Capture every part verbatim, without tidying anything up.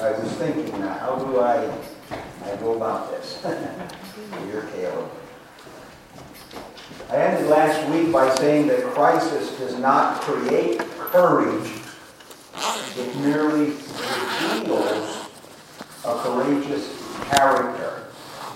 I was thinking, now, how do I, I go about this? You're Caleb. I ended last week by saying that crisis does not create courage. It merely reveals a courageous character.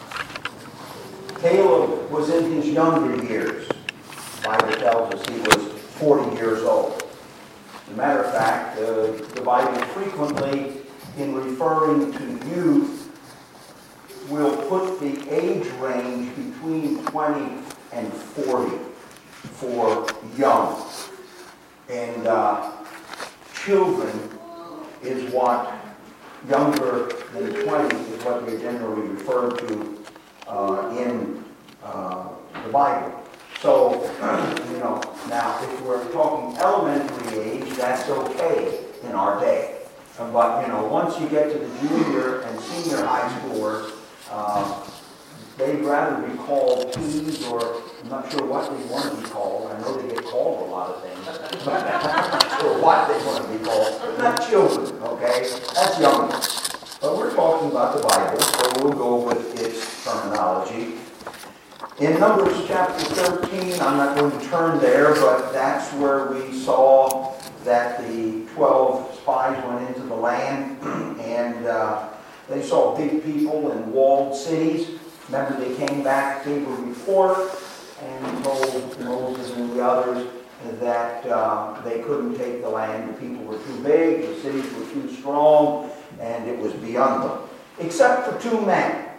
Caleb was in his younger years. The Bible tells us he was forty years old. As a matter of fact, uh, the Bible frequently, in referring to youth, will put the age range between twenty and forty for young. And uh, children is what, younger than twenty is what they generally refer to uh, in uh, the Bible. So, you know, now if we're talking elementary age, that's okay in our day. But, you know, once you get to the junior and senior high schoolers, uh, they'd rather be called teens, or I'm not sure what they want to be called. I know they get called a lot of things, but I'm not sure what they want to be called. But not children, okay? That's younger. But we're talking about the Bible, so we'll go with its terminology. In Numbers chapter thirteen, I'm not going to turn there, but that's where we saw that the twelve spies went into the land, and uh, they saw big people in walled cities. Remember, they came back, gave a report, and told Moses and the others that uh, they couldn't take the land. The people were too big, the cities were too strong, and it was beyond them. Except for two men,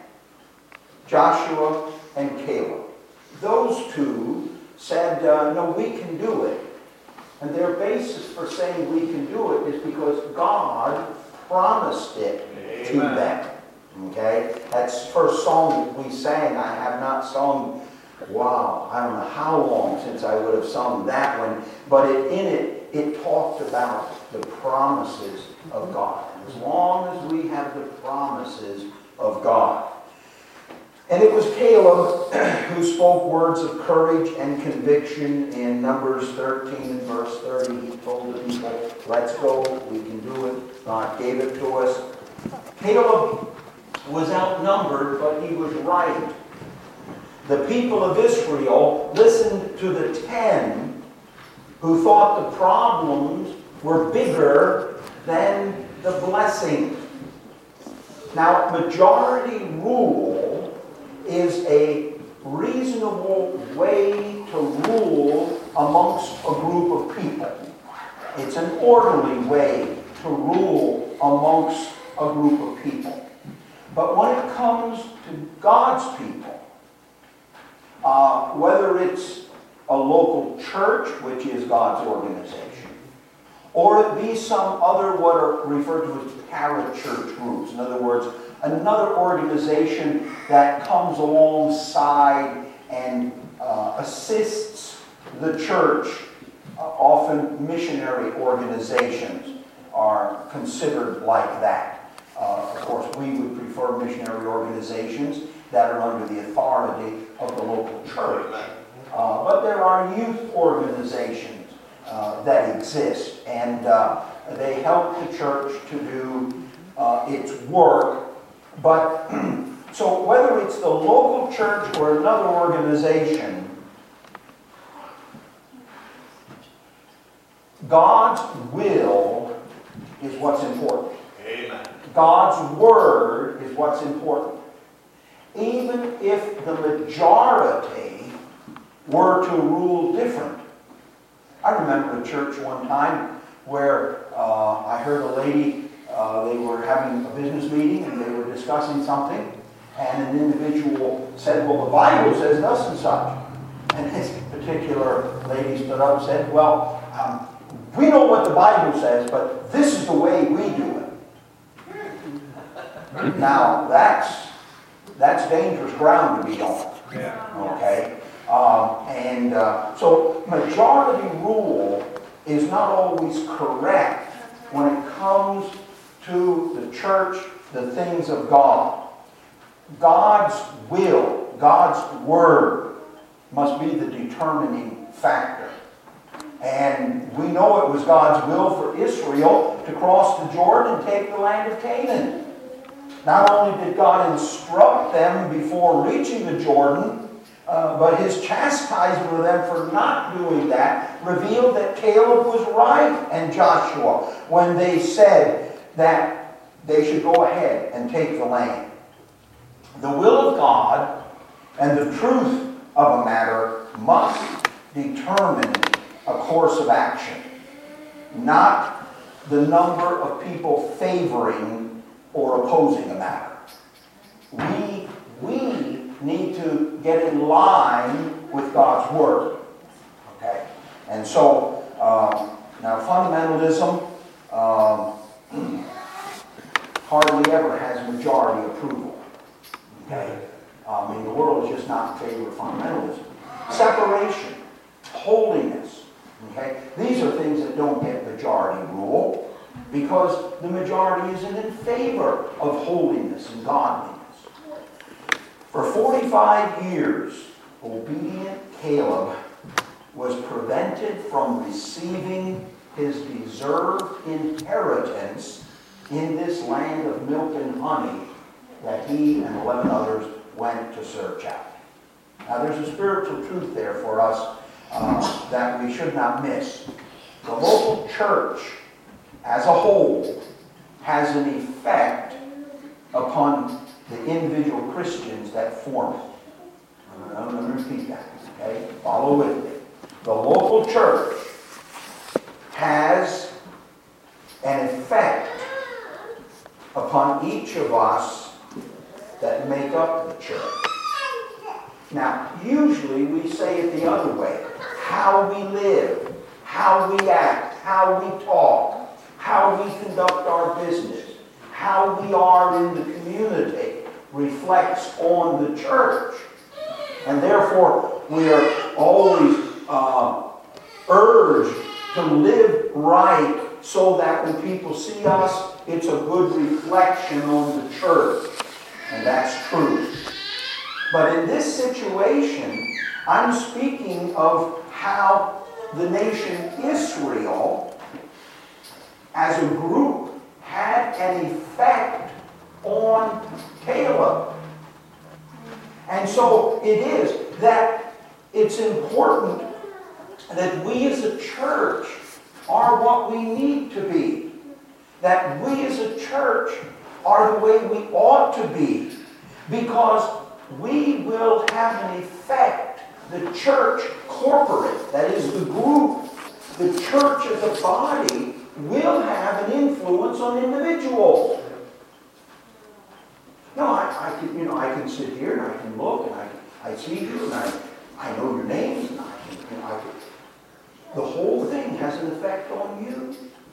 Joshua and Caleb. Those two said, uh, no, we can do it. And their basis for saying we can do it is because God promised it Amen. To them. Okay? That's the first song that we sang. I have not sung, wow, I don't know how long since I would have sung that one. But it, in it, it talked about the promises of God. As long as we have the promises of God. And it was Caleb who spoke words of courage and conviction in Numbers thirteen and verse thirty. He told the people, let's go, we can do it. God gave it to us. Caleb was outnumbered, but he was right. The people of Israel listened to the ten who thought the problems were bigger than the blessings. Now, majority rule is a reasonable way to rule amongst a group of people. It's an orderly way to rule amongst a group of people. But when it comes to God's people, uh, whether it's a local church, which is God's organization, or it be some other what are referred to as parachurch groups. In other words, another organization that comes alongside and uh, assists the church. Uh, often missionary organizations are considered like that. Uh, of course, we would prefer missionary organizations that are under the authority of the local church. Uh, but there are youth organizations uh, that exist, and uh, they help the church to do uh, its work. But, so whether it's the local church or another organization, God's will is what's important. Amen. God's word is what's important. Even if the majority were to rule different. I remember a church one time where uh, I heard a lady, uh, they were having a business meeting and they were discussing something, and an individual said, well, the Bible says thus and such. And this particular lady stood up and said, well, um, we know what the Bible says, but this is the way we do it. Now, that's that's dangerous ground to be on. Yeah. Okay? Um, and uh, so majority rule is not always correct when it comes to the church, the things of God. God's will, God's word must be the determining factor. And we know it was God's will for Israel to cross the Jordan and take the land of Canaan. Not only did God instruct them before reaching the Jordan, uh, but his chastisement of them for not doing that revealed that Caleb was right and Joshua when they said that they should go ahead and take the land. The will of God and the truth of a matter must determine a course of action, not the number of people favoring or opposing a matter. We, we need to get in line with God's Word. Okay? And so, um, now fundamentalism um, hardly ever has majority approval. Okay? I mean, the world is just not in favor of fundamentalism. Separation, holiness. Okay? These are things that don't get majority rule because the majority isn't in favor of holiness and godliness. For forty-five years, obedient Caleb was prevented from receiving his deserved inheritance in this land of milk and honey that he and eleven others went to serve chaplain. Now there's a spiritual truth there for us uh, that we should not miss. The local church as a whole has an effect upon the individual Christians that form it. I'm going to repeat that, okay? Follow with me. The local church has an effect upon each of us that make up the church. Now, usually we say it the other way. How we live, how we act, how we talk, how we conduct our business, how we are in the community reflects on the church. And therefore, we are always uh, urged to live right so that when people see us, it's a good reflection on the church. And that's true. But in this situation, I'm speaking of how the nation Israel, as a group, had an effect on Caleb. And so it is that it's important that we as a church are what we need to be. That we as a church are the way we ought to be. Because we will have an effect. The church corporate, that is the group, the church as a body, will have an influence on individuals. No, I, I can, you know, I can sit here and I can look and I, I see you and I, I know your names and I can, you know, I can, the whole thing has an effect on you.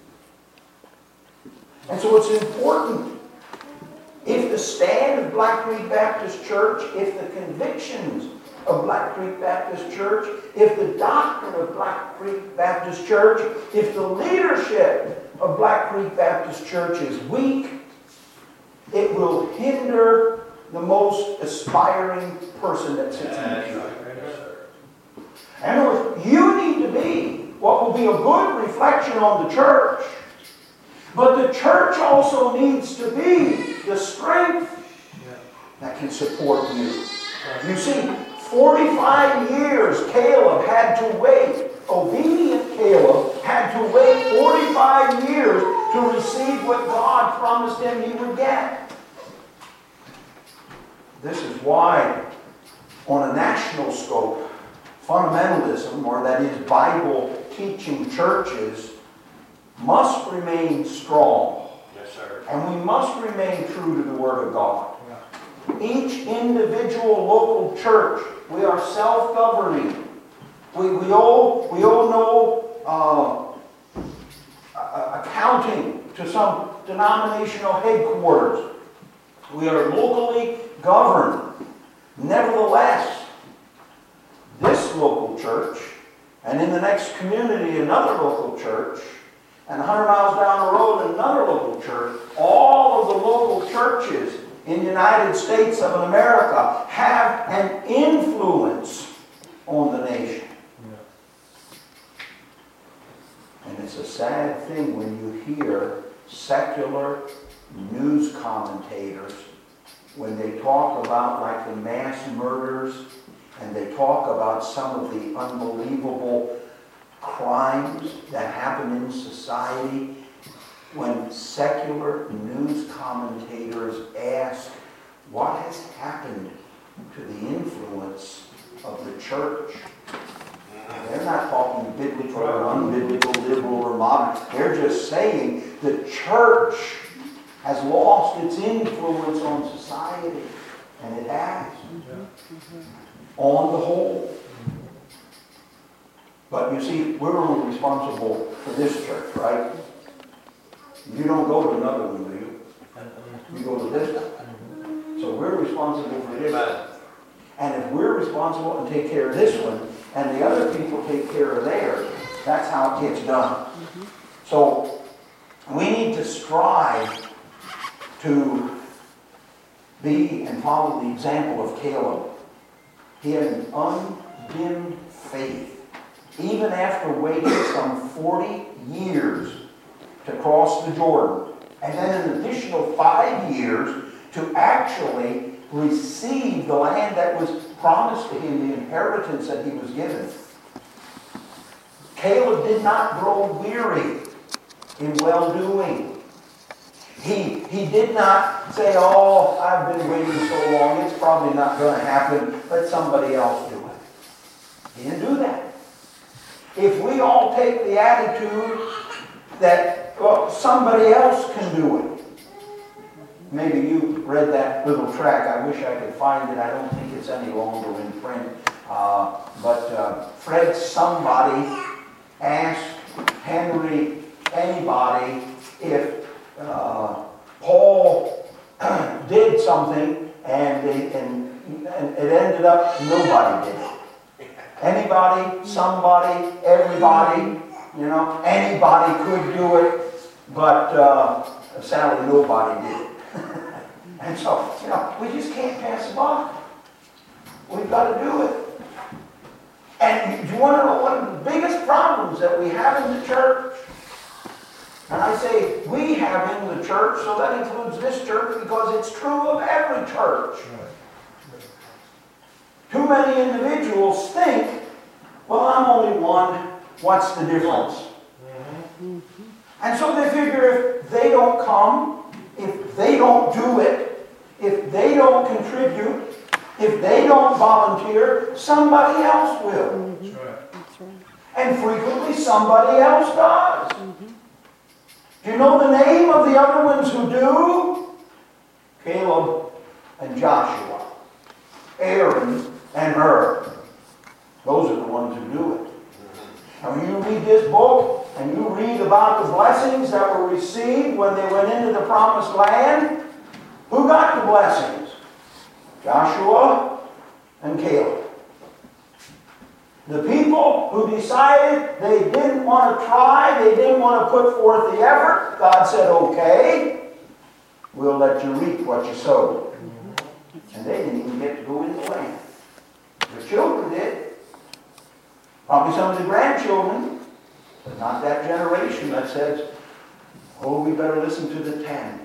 And so it's important. If the stand of Black Creek Baptist Church, if the convictions of Black Creek Baptist Church, if the doctrine of Black Creek Baptist Church, if the leadership of Black Creek Baptist Church is weak, it will hinder the most aspiring person that sits in the pew. In other words, you need to be what will be a good reflection on the church. But the church also needs to be the strength that can support you. You see, forty-five years Caleb had to wait. Obedient Caleb had to wait forty-five years to receive what God promised him he would get. This is why, on a national scope, fundamentalism, or that is Bible-teaching churches, must remain strong. Yes, sir. And we must remain true to the Word of God. Yeah. Each individual local church, we are self-governing. We, we, all, we all know uh, accounting to some denominational headquarters. We are locally governed. Nevertheless, this local church, and in the next community, another local church, and one hundred miles down the road, another local church, all of the local churches in the United States of America have an influence on the nation. it's a sad thing when you hear secular news commentators, when they talk about like the mass murders, and they talk about some of the unbelievable crimes that happen in society, when secular news commentators ask, what has happened to the influence of the church? They're not talking biblical or unbiblical, liberal or modern. They're just saying the church has lost its influence on society. And it has. On the whole. But you see, we're only responsible for this church, right? You don't go to another one, do you? You go to this one. So we're responsible for this one. And if we're responsible and take care of this one, and the other people take care of theirs, that's how it gets done. So we need to strive to be and follow the example of Caleb. He had an undimmed faith, even after waiting some forty years to cross the Jordan, and then an additional five years to actually receive the land that was promised to him, the inheritance that he was given. Caleb did not grow weary in well-doing. He, he did not say, oh, I've been waiting so long, it's probably not going to happen, let somebody else do it. He didn't do that. If we all take the attitude that, well, somebody else can do it. Maybe you read that little track. I wish I could find it. I don't think it's any longer in print. Uh, but uh, Fred Somebody asked Henry Anybody if uh, Paul did something and, they, and, and it ended up nobody did it. Anybody, somebody, everybody, you know, anybody could do it, but uh, sadly nobody did it. And so, you know, we just can't pass it by. We've got to do it. And you want to know one of the biggest problems that we have in the church? And I say we have in the church, so that includes this church, because it's true of every church. Too many individuals think, well, I'm only one, what's the difference? And so they figure if they don't come, if they don't do it, if they don't contribute, if they don't volunteer, somebody else will. That's right. That's right. And frequently somebody else does. Mm-hmm. Do you know the name of the other ones who do? Caleb and Joshua. Aaron and Hur. Those are the ones who do it. And when you read this book, and you read about the blessings that were received when they went into the promised land, who got the blessings? Joshua and Caleb. The people who decided they didn't want to try, they didn't want to put forth the effort, God said, okay, we'll let you reap what you sowed. And they didn't even get to go in the land. The children did. Probably some of the grandchildren, but not that generation that says, oh, we better listen to the ten.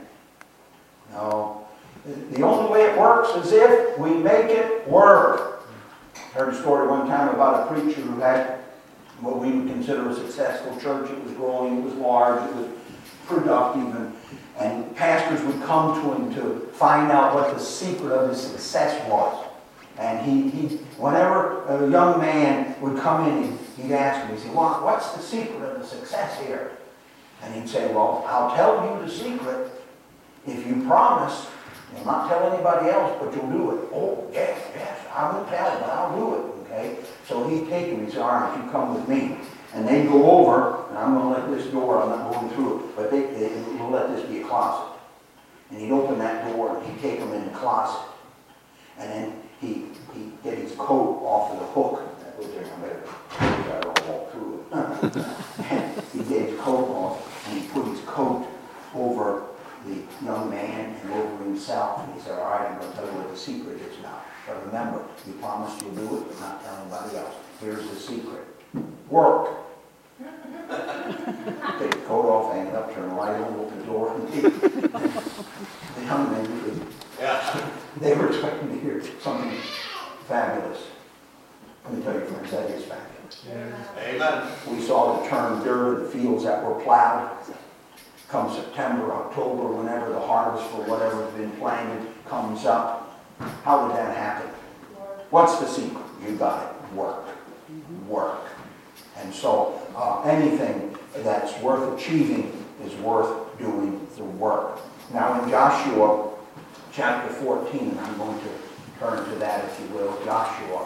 No. The only way it works is if we make it work. I heard a story one time about a preacher who had what we would consider a successful church. It was growing, it was large, it was productive, and, and pastors would come to him to find out what the secret of his success was. And he, he, whenever a young man would come in, he'd ask him, he'd say, well, what's the secret of the success here? And he'd say, well, I'll tell you the secret if you promise you'll not tell anybody else, but you'll do it. Oh, yes, yes, I won't tell, but I'll do it, okay? So he'd take him, he'd say, all right, you come with me. And they'd go over, and I'm going to let this door, I'm not going through it, but they, they, we'll let this be a closet. And he'd open that door, and he'd take him in the closet. And then he, he'd get his coat off of the hook. That was there, I better, I don't walk through it. And he'd get his coat off, and he'd put his coat over the young man and over himself. And he said, all right, I'm going to tell you what the secret is now. But remember, you promised you'll do it, but not tell anybody else. Here's the secret. Work. Take the coat off, hang it up, turn the light on, open the door, and leave. The young men, Yeah. they were expecting to hear something fabulous. Let me tell you, friends, that is fabulous. Amen. We saw the turn dirt in the fields that were plowed. Come September, October, whenever the harvest for whatever's been planted comes up. How would that happen? What's the secret? You got it. Work. Work. And so uh, anything that's worth achieving is worth doing the work. Now in Joshua chapter fourteen, and I'm going to turn to that, if you will, Joshua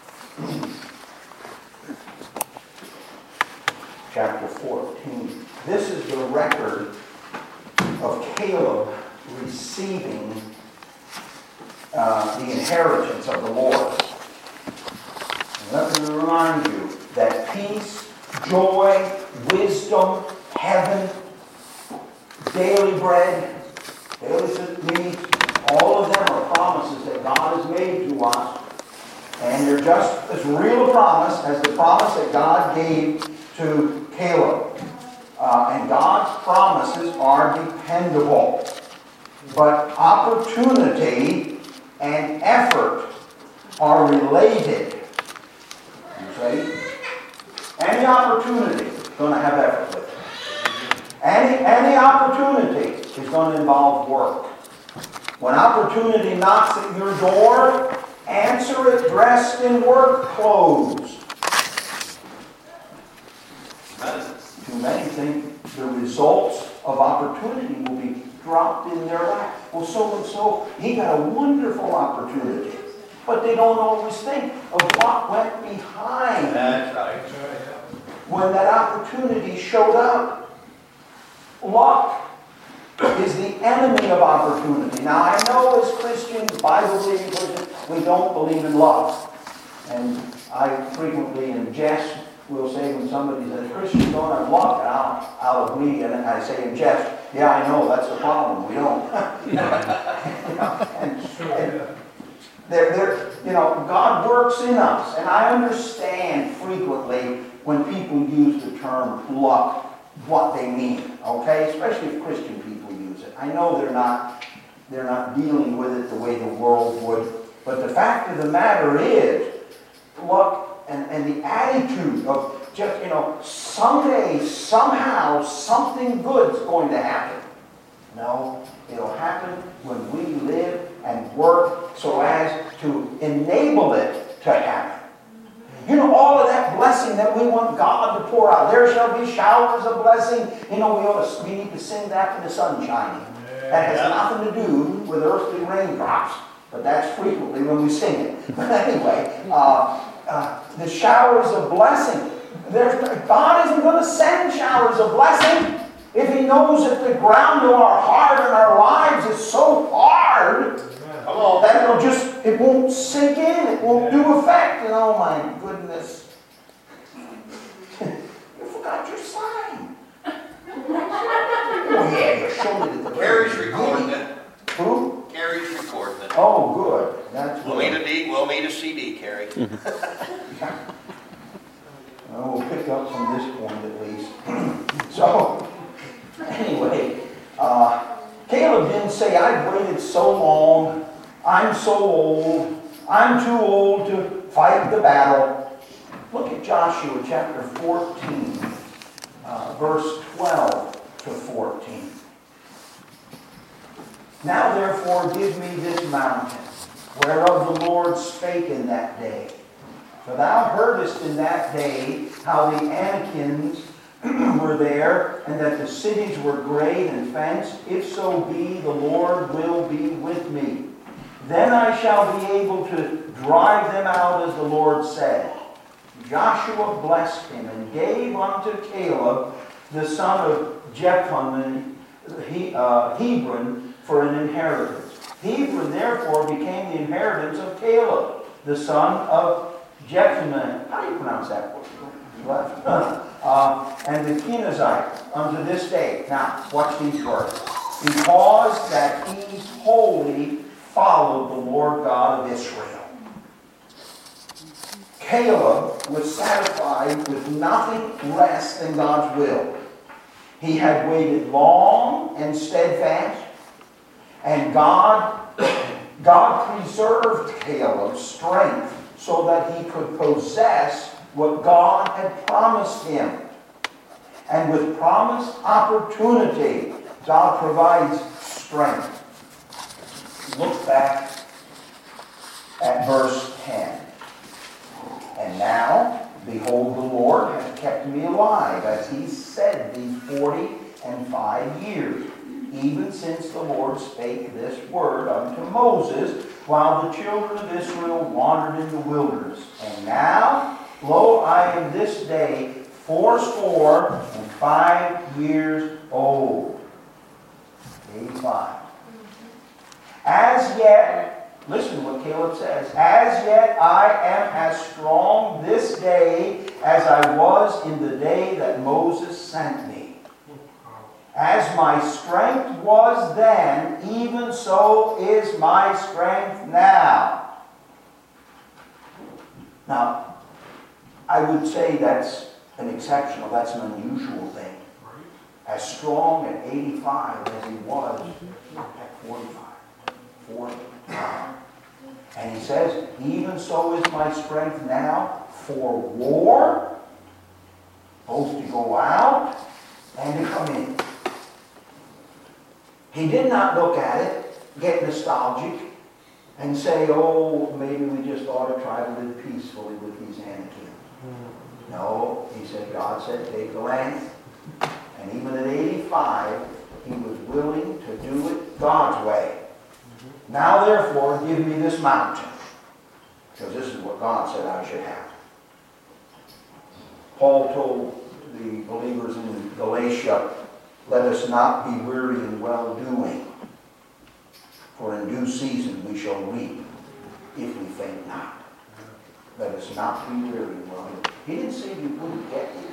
chapter fourteen. This is the record of Caleb receiving uh, the inheritance of the Lord. And let me remind you that peace, joy, wisdom, heaven, daily bread, daily needs, all of them are promises that God has made to us. And they're just as real a promise as the promise that God gave to Caleb. Uh, and God's promises are dependable. But opportunity and effort are related. You see? Any opportunity is going to have effort with it. Any, any opportunity is going to involve work. When opportunity knocks at your door, answer it dressed in work clothes. Too many think the results of opportunity will be dropped in their lap. Well, so-and-so, he got a wonderful opportunity. But they don't always think of what went behind That's right. when that opportunity showed up. Luck is the enemy of opportunity. Now, I know as Christians, Bible-believing Christians, we don't believe in luck. And I frequently, in jest, will say when somebody says, Christians don't have luck, and I'll, I'll agree, and I say in jest, yeah, I know, that's the problem, we don't. You know, and, and they're, they're, you know, God works in us, and I understand frequently when people use the term luck, what they mean, okay? Especially if Christian people use it. I know they're not, they're not dealing with it the way the world would, but the fact of the matter is, luck and, and the attitude of just, you know, someday, somehow, something good's going to happen. No, it'll happen when we live and work so as to enable it to happen. You know, all of that blessing that we want God to pour out. There shall be showers of blessing. You know, we ought to, we need to sing that when the sun's shining. That has nothing to do with earthly raindrops, but that's frequently when we sing it. But anyway, uh, uh, the showers of blessing. There's, God isn't going to send showers of blessing if He knows that the ground of our heart and our lives is so hard that it'll just, it won't sink in, it won't do effect. And oh my goodness, you forgot your sign. Oh yeah, you showed it at the Carrie's recording it. Who? Carrie's recording it. Oh, good. That's We'll good. need a D. We'll need a C D, Carrie. Well, we'll pick up from this point at least. So, anyway, uh, Caleb didn't say, I've waited so long, I'm so old, I'm too old to fight the battle. Look at Joshua chapter fourteen, uh, verse twelve to fourteen. Now therefore give me this mountain, whereof the Lord spake in that day. For thou heardest in that day how the Anakims were there, and that the cities were great and fenced. If so be, the Lord will be with me. Then I shall be able to drive them out, as the Lord said. Joshua blessed him, and gave unto Caleb, the son of Jephunneh, he, uh, Hebron, for an inheritance. Hebron therefore became the inheritance of Caleb, the son of Jephunneh. How do you pronounce that word? What? uh, and the Kenizzite unto this day. Now, watch these words. Because that he wholly followed the Lord God of Israel. Caleb was satisfied with nothing less than God's will. He had waited long and steadfast, and God, God preserved Caleb's strength so that he could possess what God had promised him. And with promised opportunity, God provides strength. Look back at verse ten. And now, behold, the Lord hath kept me alive, as he said, these forty and five years, even since the Lord spake this word unto Moses, while the children of Israel wandered in the wilderness. And now, lo, I am this day fourscore and five years old. eighty-five. As yet, listen to what Caleb says, as yet I am as strong this day as I was in the day that Moses sent me. As my strength was then, even so is my strength now. Now, I would say that's an exceptional, that's an unusual thing. As strong at eighty-five as he was at forty-five, forty-five. And he says, even so is my strength now for war, both to go out and to come in. He did not look at it, get nostalgic, and say, oh, maybe we just ought to try to live peacefully with these Anakim. No, he said, God said, take the land. And even at eighty-five, he was willing to do it God's way. Now, therefore, give me this mountain. Because this is what God said I should have. Paul told the believers in Galatia, let us not be weary in well-doing, for in due season we shall reap if we faint not. Let us not be weary in well-doing. He didn't say you wouldn't get here.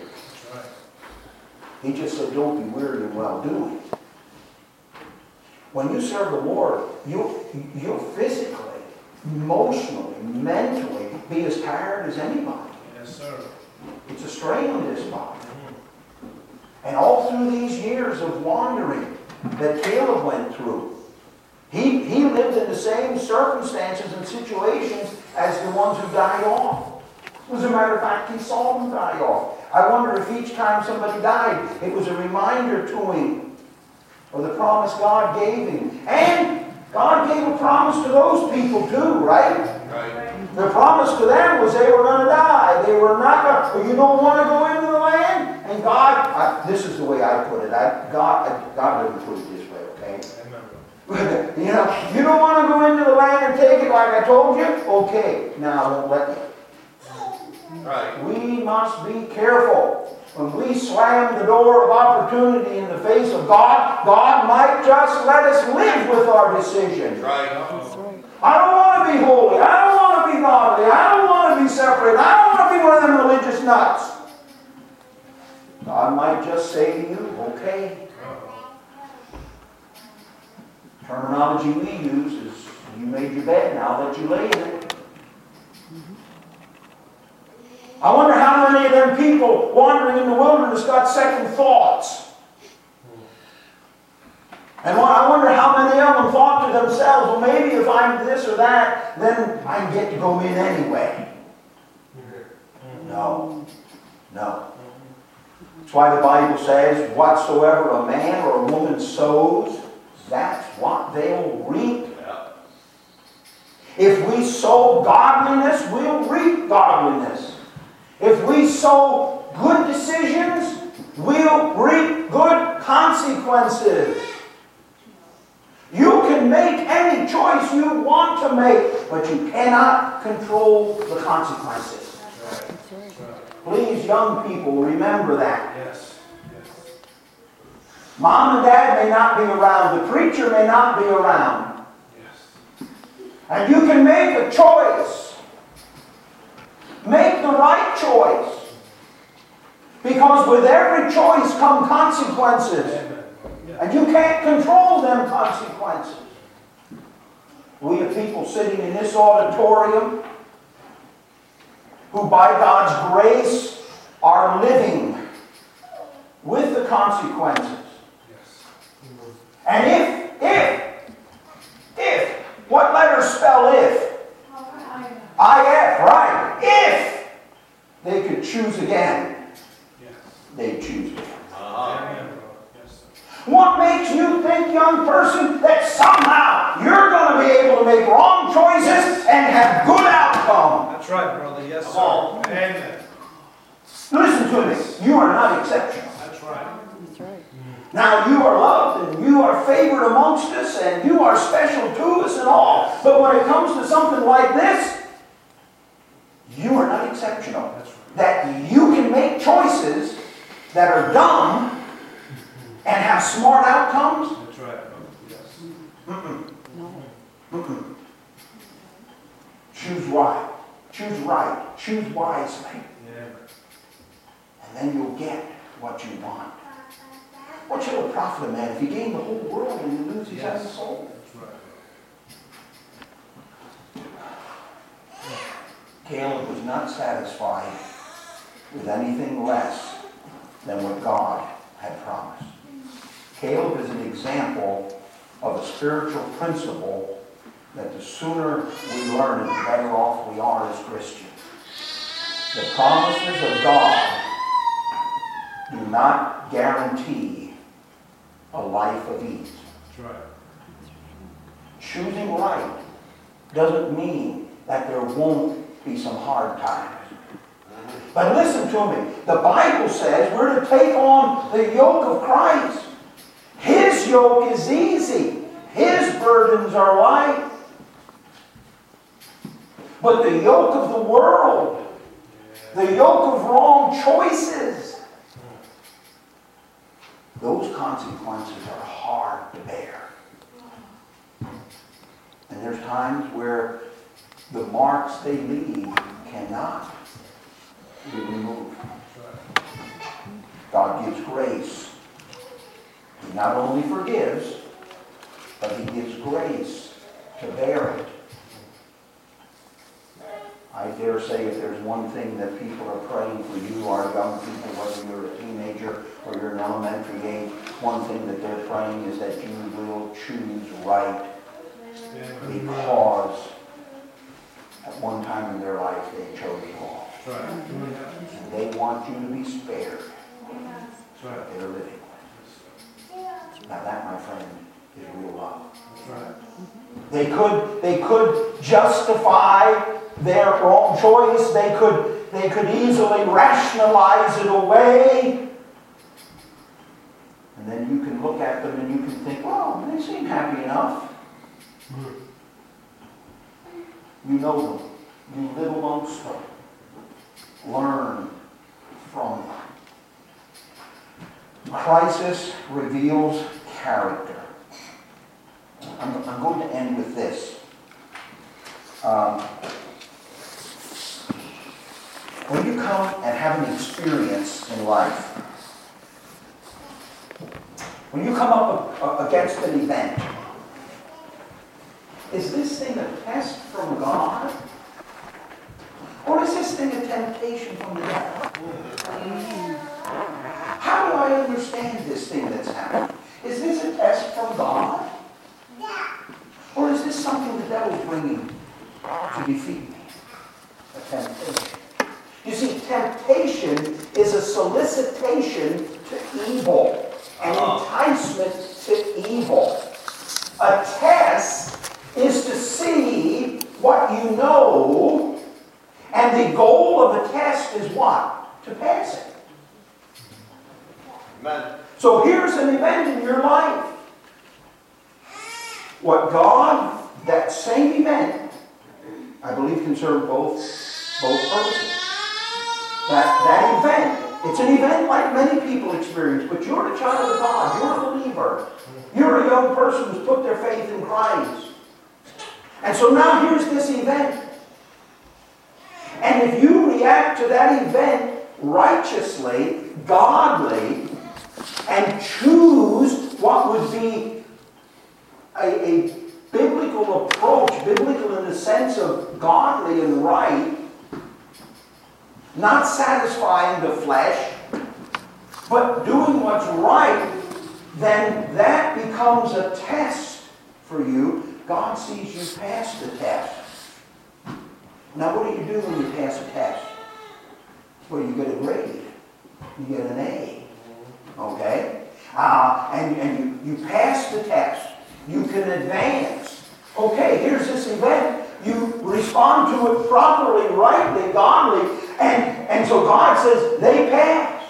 He just said, don't be weary in well-doing. When you serve the Lord, you'll, you'll physically, emotionally, mentally be as tired as anybody. Yes, sir. It's a strain on this body. And all through these years of wandering that Caleb went through, he, he lived in the same circumstances and situations as the ones who died off. As a matter of fact, he saw them die off. I wonder if each time somebody died, it was a reminder to him of the promise God gave him. And God gave a promise to those people too, right? Right. The promise to them was they were going to die. They were not going to, you don't want to go into the land? And God, I, this is the way I put it. I, God, I, God didn't put it this way, okay? Amen. You know, you don't want to go into the land and take it like I told you? Okay, now I won't let you. Right. We must be careful. When we slam the door of opportunity in the face of God, God might just let us live with our decisions. Right. I don't want to be holy. I don't want to be godly. I don't want to be separate. I don't want to be one of them religious nuts. God might just say to you, okay. Terminology we use is, you made your bed, now that you lay in it. I wonder how many of them people wandering in the wilderness got second thoughts. And I wonder how many of them thought to themselves, well, maybe if I'm this or that, then I can get to go in anyway. No. No. That's why the Bible says, whatsoever a man or a woman sows, that's what they'll reap. If we sow godliness, we'll reap godliness. If we sow good decisions, we'll reap good consequences. You can make any choice you want to make, but you cannot control the consequences. Please, young people, remember that. Yes. Yes. Mom and Dad may not be around. The preacher may not be around. Yes. And you can make a choice. Make the right choice. Because with every choice come consequences. Amen. Yeah. And you can't control them consequences. We have people sitting in this auditorium who by God's grace are living with the consequences. Yes. And if, if, if, what letters spell if? I F, right. If they could choose again, Yes. they'd choose again. Amen. Yes, sir. What makes you think, young person, that somehow you're going to be able to make wrong choices and have good outcome? That's right, brother. Yes, Come sir. on. Amen. Listen to me. You are not exceptional. That's right. Now, you are loved and you are favored amongst us and you are special to us and all. But when it comes to something like this, you are not exceptional. That's right. That you can make choices that are dumb and have smart outcomes. That's right, brother. Yes. Mm-mm. Mm-mm. Choose right. Choose right. Choose wisely. Yeah. And then you'll get what you want. What shall it profit a man if he gain the whole world and he lose his Yes. own soul? That's right. Caleb was not satisfied with anything less than what God had promised. Caleb is an example of a spiritual principle that the sooner we learn it, the better off we are as Christians. The promises of God do not guarantee a life of ease. That's right. Choosing right doesn't mean that there won't be some hard times. But listen to me. The Bible says we're to take on the yoke of Christ. His yoke is easy. His burdens are light. But the yoke of the world, the yoke of wrong choices, those consequences are hard to bear. And there's times where the marks they leave cannot be removed. God gives grace. He not only forgives, but He gives grace to bear it. I dare say if there's one thing that people are praying for you, our young people, whether you're a teenager or you're in elementary age, one thing that they're praying is that you will choose right, because at one time in their life they chose wrong. That's right. And they want you to be spared That's right. their living. Now that, my friend, is real love. That's right. They could, they could justify their wrong choice. They could, they could easily rationalize it away. And then you can look at them and you can think, well, they seem happy enough. You know them. You live amongst them. Learn from them. Crisis reveals character. I'm, I'm going to end with this. Um, when you come and have an experience in life, when you come up a, a, against an event, is this thing a test from God? Or is this thing a temptation from the devil? How do I understand this thing that's happening? Is this a test from God? Or is this something the devil's bringing to defeat me? A temptation. You see, temptation is a solicitation to evil, an enticement to evil. A test is to see what you know, and the goal of the test is what? To pass it. Amen. So here's an event in your life. What God, that same event, I believe can serve both, both purposes. That, that event, it's an event like many people experience, but you're a child of God, you're a believer. You're a young person who's put their faith in Christ. And so now here's this event. And if you react to that event righteously, godly, and choose what would be a, a biblical approach, biblical in the sense of godly and right, not satisfying the flesh, but doing what's right, then that becomes a test for you. God sees you pass the test. Now, what do you do when you pass a test? Well, you get a grade. You get an A. Okay? Uh, and and you, you pass the test. You can advance. Okay, here's this event. You respond to it properly, rightly, godly, and, and so God says, they pass.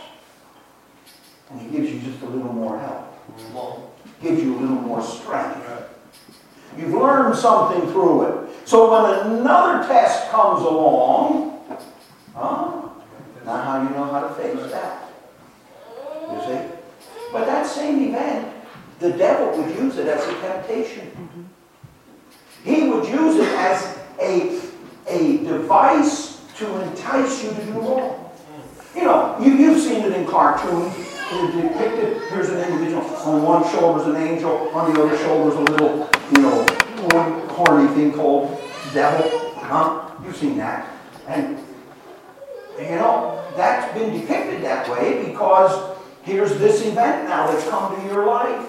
And He gives you just a little more help. Gives you a little more strength. You've learned something through it. So when another test comes along, huh? Now how do you know how to face that? You see? But that same event, the devil would use it as a temptation. He would use it as a, a device to entice you to do wrong. You know, you, you've seen it in cartoons. It's depicted, here's an individual, on one shoulder's an angel, on the other shoulder's a little, you know, one horny thing called devil. Huh? You've seen that. And, you know, that's been depicted that way because here's this event now that's come to your life.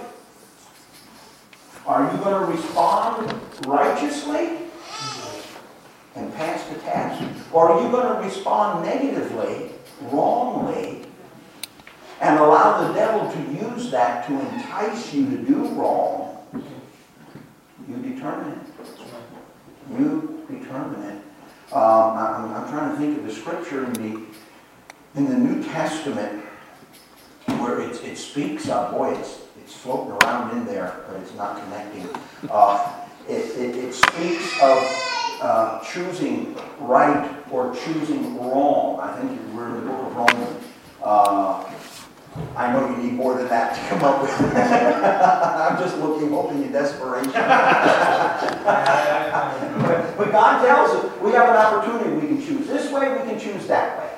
Are you going to respond righteously and pass the test? Or are you going to respond negatively, wrongly, and allow the devil to use that to entice you to do wrong? You determine it. You determine it. Um, I'm, I'm trying to think of the scripture in the in the New Testament where it, it speaks of, boy, it's it's floating around in there, but it's not connecting. Uh, it, it, it speaks of uh, choosing right or choosing wrong. I think we're in the book of Romans. Uh, I know you need more than that to come up with. I'm just looking, hoping in desperation. but, but God tells us we have an opportunity. We can choose this way, we can choose that way.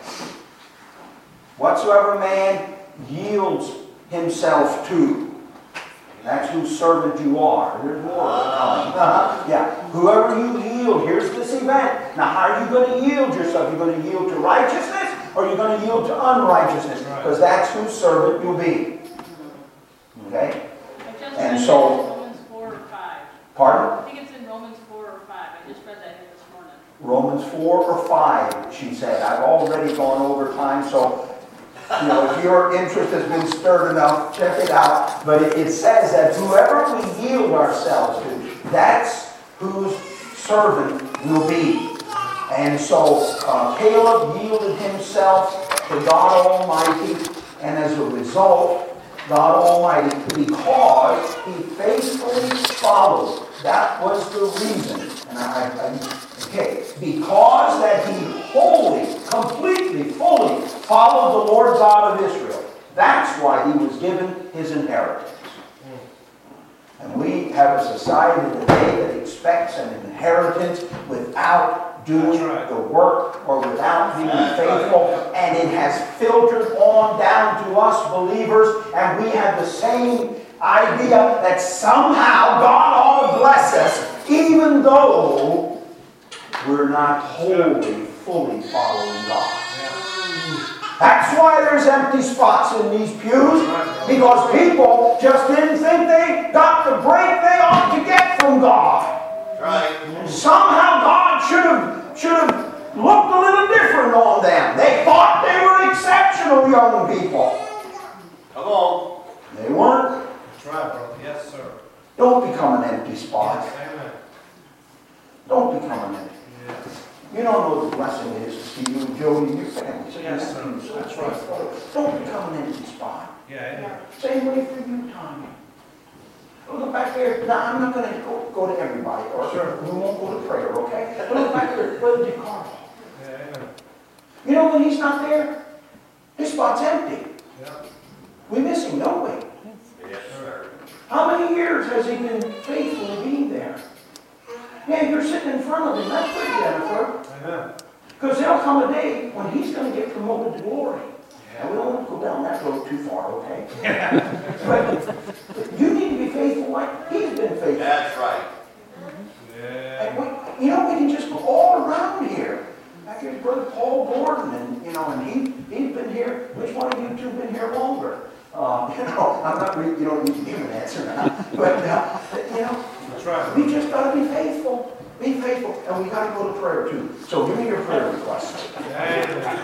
Whatsoever man yields himself to, that's whose servant you are. There's more. Uh, yeah. Whoever you yield, here's this event. Now, how are you going to yield yourself? You're going to yield to righteousness, or you're going to yield to unrighteousness? Because that's whose servant you'll be. Okay? I just And read so- that in Romans four or five. Pardon? I think it's in Romans four or five. I just read that here this morning. Romans four or five, she said. I've already gone over time, so you know, if your interest has been stirred enough, check it out. But it, it says that whoever we yield ourselves to, that's whose servant will be. And so uh, Caleb yielded himself to God Almighty, and as a result, God Almighty, because he faithfully followed. That was the reason. And I, I okay, because that he wholly, completely, fully followed the Lord God of Israel. That's why he was given his inheritance. And we have a society today that expects an inheritance without doing right. the work or without being That's faithful. right. And it has filtered on down to us believers, and we have the same idea that somehow God ought to bless us, even though we're not wholly, fully following God. That's why there's empty spots in these pews, because people just didn't think they got the break they ought to get from God. Right. Somehow God should have should have looked a little different on them. They thought they were exceptional young people. Come on. They weren't. That's right, brother. Yes, sir. Don't become an empty spot. Amen. Don't become an empty. Yes. You don't know the blessing it is to see you and Jody and your family. So Yes, you're sir. empty, so That's it's right. faithful. Don't become an empty spot. Yeah, amen. Same way for you, Tommy. Don't look back there. Now, I'm not going to go, go to everybody, or Sure. we won't go to prayer, okay? But look back there, Brother DeCarlo. Yeah, amen. You know, when he's not there, his spot's empty. Yeah. We miss him, don't we? Yes, sir. How many years has he been faithful to being there? Yeah, you're sitting in front of him. That's pretty, Jennifer. Amen. Because there'll come a day when he's going to get promoted to glory. And we don't want to go down that road too far, okay? But you need to be faithful like he's been faithful. That's right. Yeah. And we, you know, we can just go all around here. Back here's Brother Paul Gordon, and you know, and he he's been here. Which one of you two been here longer? not, re- you don't need to give an answer now, but, uh, you know, That's right. we just gotta be faithful, be faithful, and we gotta go to prayer too. So give me your prayer request. Amen.